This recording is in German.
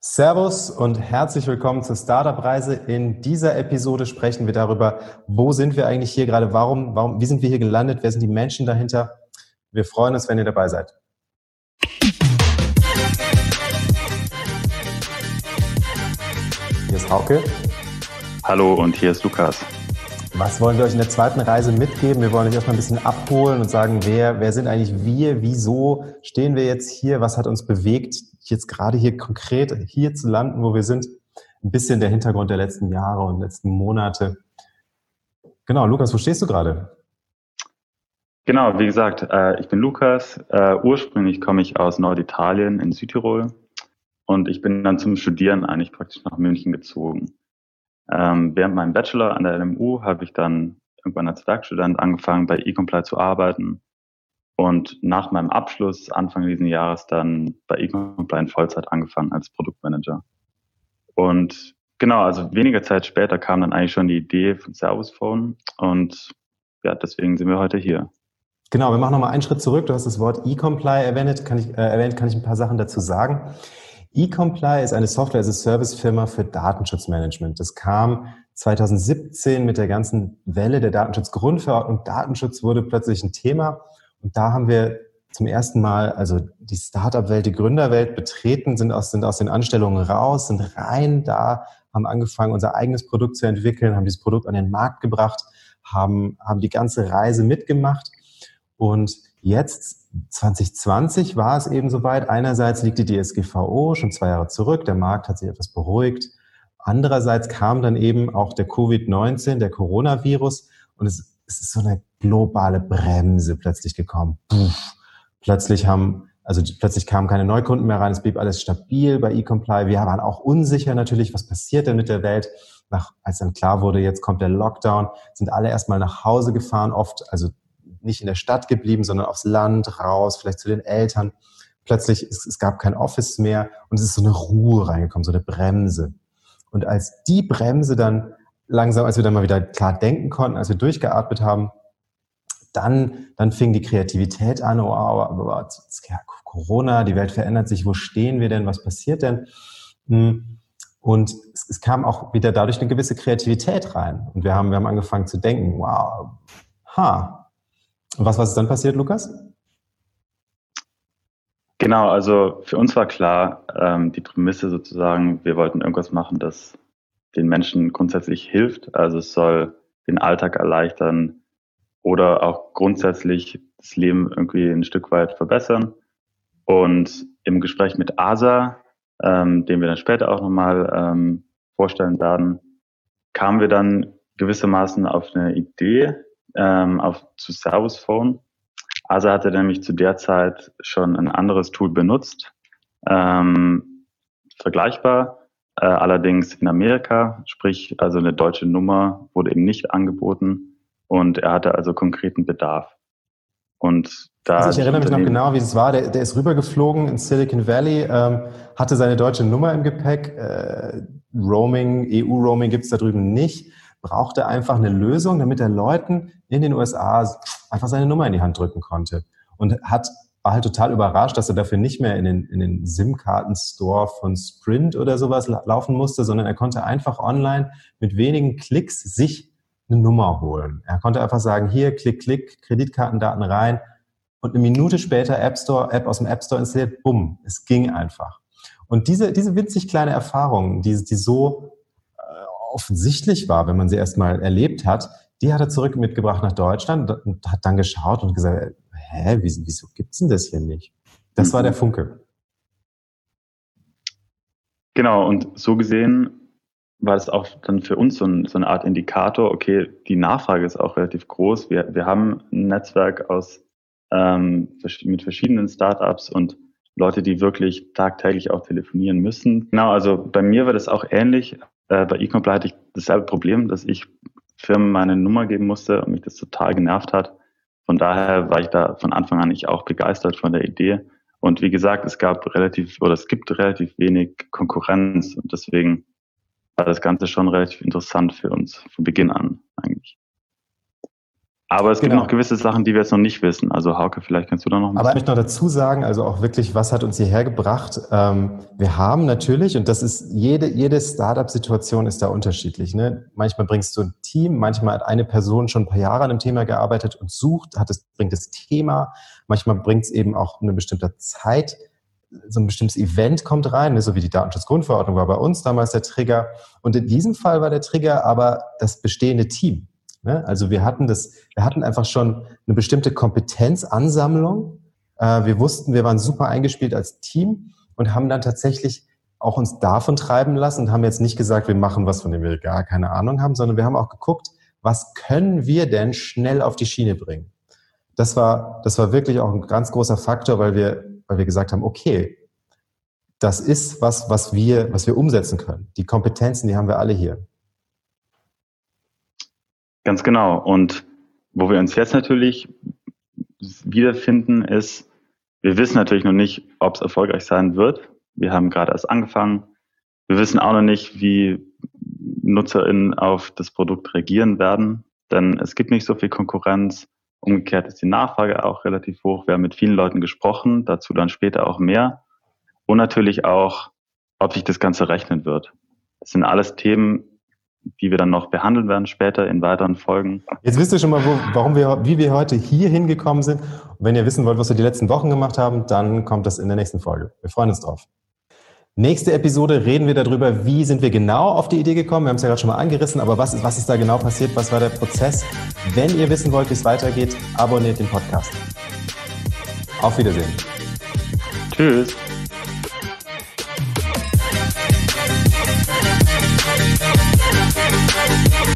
Servus und herzlich willkommen zur Startup-Reise. In dieser Episode sprechen wir darüber, wo sind wir eigentlich hier gerade, wie sind wir hier gelandet, wer sind die Menschen dahinter. Wir freuen uns, wenn ihr dabei seid. Hier ist Hauke. Hallo und hier ist Lukas. Was wollen wir euch in der zweiten Reise mitgeben? Wir wollen euch erstmal ein bisschen abholen und sagen, wer sind eigentlich wir, wieso stehen wir jetzt hier, was hat uns bewegt, jetzt gerade hier konkret hier zu landen, wo wir sind. Ein bisschen der Hintergrund der letzten Jahre und letzten Monate. Genau, Lukas, wo stehst du gerade? Genau, wie gesagt, ich bin Lukas. Ursprünglich komme ich aus Norditalien in Südtirol und ich bin dann zum Studieren eigentlich praktisch nach München gezogen. Während meinem Bachelor an der LMU habe ich dann irgendwann als Werkstudent angefangen, bei eComply zu arbeiten und nach meinem Abschluss Anfang dieses Jahres dann bei eComply in Vollzeit angefangen als Produktmanager. Und genau, also weniger Zeit später kam dann eigentlich schon die Idee von Servusphone und ja, deswegen sind wir heute hier. Genau, wir machen nochmal einen Schritt zurück. Du hast das Wort eComply erwähnt, kann ich ein paar Sachen dazu sagen. eComply ist eine Software-as-a-Service-Firma für Datenschutzmanagement. Das kam 2017 mit der ganzen Welle der Datenschutzgrundverordnung. Datenschutz wurde plötzlich ein Thema. Und da haben wir zum ersten Mal also die Startup-Welt, die Gründerwelt betreten, sind aus den Anstellungen raus, sind rein da, haben angefangen, unser eigenes Produkt zu entwickeln, haben dieses Produkt an den Markt gebracht, haben die ganze Reise mitgemacht. Und jetzt, 2020, war es eben soweit. Einerseits liegt die DSGVO schon 2 Jahre zurück. Der Markt hat sich etwas beruhigt. Andererseits kam dann eben auch der Covid-19, der Coronavirus. Und es ist so eine globale Bremse plötzlich gekommen. Plötzlich kamen keine Neukunden mehr rein. Es blieb alles stabil bei eComply. Wir waren auch unsicher natürlich, was passiert denn mit der Welt. Als dann klar wurde, jetzt kommt der Lockdown, sind alle erstmal nach Hause gefahren, oft, also nicht in der Stadt geblieben, sondern aufs Land, raus, vielleicht zu den Eltern. Plötzlich, es gab kein Office mehr und es ist so eine Ruhe reingekommen, so eine Bremse. Und als die Bremse dann langsam, als wir dann mal wieder klar denken konnten, als wir durchgeatmet haben, dann fing die Kreativität an, aber Corona, die Welt verändert sich, wo stehen wir denn, was passiert denn? Und es kam auch wieder dadurch eine gewisse Kreativität rein. Und wir haben angefangen zu denken, wow, Und was ist dann passiert, Lukas? Genau, also für uns war klar, die Prämisse sozusagen, wir wollten irgendwas machen, das den Menschen grundsätzlich hilft. Also es soll den Alltag erleichtern oder auch grundsätzlich das Leben irgendwie ein Stück weit verbessern. Und im Gespräch mit Asa, den wir dann später auch nochmal vorstellen werden, kamen wir dann gewissermaßen auf eine Idee, zu Servusphone. Asa hatte nämlich zu der Zeit schon ein anderes Tool benutzt, vergleichbar, allerdings in Amerika, sprich also eine deutsche Nummer wurde ihm nicht angeboten und er hatte also konkreten Bedarf. Und da ich erinnere mich noch genau, wie es war. Der ist rübergeflogen ins Silicon Valley, hatte seine deutsche Nummer im Gepäck. Roaming, EU-Roaming gibt's da drüben nicht. Brauchte einfach eine Lösung, damit er Leuten in den USA einfach seine Nummer in die Hand drücken konnte. Und war halt total überrascht, dass er dafür nicht mehr in den SIM-Karten-Store von Sprint oder sowas laufen musste, sondern er konnte einfach online mit wenigen Klicks sich eine Nummer holen. Er konnte einfach sagen, hier, klick, klick, Kreditkartendaten rein und eine Minute später App aus dem App Store installiert, bumm, es ging einfach. Und diese winzig kleine Erfahrung, die so offensichtlich war, wenn man sie erstmal erlebt hat, die hat er zurück mitgebracht nach Deutschland und hat dann geschaut und gesagt, wieso gibt's denn das hier nicht? Das war der Funke. Genau, und so gesehen war das auch dann für uns so eine Art Indikator, okay, die Nachfrage ist auch relativ groß. Wir haben ein Netzwerk mit verschiedenen Startups und Leute, die wirklich tagtäglich auch telefonieren müssen. Genau, also bei mir war das auch ähnlich. Bei eComply hatte ich dasselbe Problem, dass ich Firmen meine Nummer geben musste und mich das total genervt hat. Von daher war ich da von Anfang an auch begeistert von der Idee. Und wie gesagt, es gibt relativ wenig Konkurrenz und deswegen war das Ganze schon relativ interessant für uns von Beginn an eigentlich. Aber es gibt noch gewisse Sachen, die wir jetzt noch nicht wissen. Also Hauke, vielleicht kannst du da noch ein bisschen. Aber ich möchte noch dazu sagen, also auch wirklich, was hat uns hierher gebracht? Wir haben natürlich, und das ist, jede Startup-Situation ist da unterschiedlich. Ne? Manchmal bringst du ein Team, manchmal hat eine Person schon ein paar Jahre an einem Thema gearbeitet und bringt das Thema. Manchmal bringt es eben auch eine bestimmte Zeit. So ein bestimmtes Event kommt rein, ne? So wie die Datenschutzgrundverordnung war bei uns damals der Trigger. Und in diesem Fall war der Trigger aber das bestehende Team. Also wir hatten einfach schon eine bestimmte Kompetenzansammlung. Wir wussten, wir waren super eingespielt als Team und haben dann tatsächlich auch uns davon treiben lassen und haben jetzt nicht gesagt, wir machen was, von dem wir gar keine Ahnung haben, sondern wir haben auch geguckt, was können wir denn schnell auf die Schiene bringen? Das war wirklich auch ein ganz großer Faktor, weil wir gesagt haben, okay, das ist was wir umsetzen können. Die Kompetenzen, die haben wir alle hier. Ganz genau. Und wo wir uns jetzt natürlich wiederfinden, ist, wir wissen natürlich noch nicht, ob es erfolgreich sein wird. Wir haben gerade erst angefangen. Wir wissen auch noch nicht, wie NutzerInnen auf das Produkt reagieren werden, denn es gibt nicht so viel Konkurrenz. Umgekehrt ist die Nachfrage auch relativ hoch. Wir haben mit vielen Leuten gesprochen, dazu dann später auch mehr. Und natürlich auch, ob sich das Ganze rechnen wird. Das sind alles Themen, die wir dann noch behandeln werden später in weiteren Folgen. Jetzt wisst ihr schon mal, wie wir heute hier hingekommen sind. Und wenn ihr wissen wollt, was wir die letzten Wochen gemacht haben, dann kommt das in der nächsten Folge. Wir freuen uns drauf. Nächste Episode reden wir darüber, wie sind wir genau auf die Idee gekommen. Wir haben es ja gerade schon mal angerissen, aber was ist da genau passiert? Was war der Prozess? Wenn ihr wissen wollt, wie es weitergeht, abonniert den Podcast. Auf Wiedersehen. Tschüss.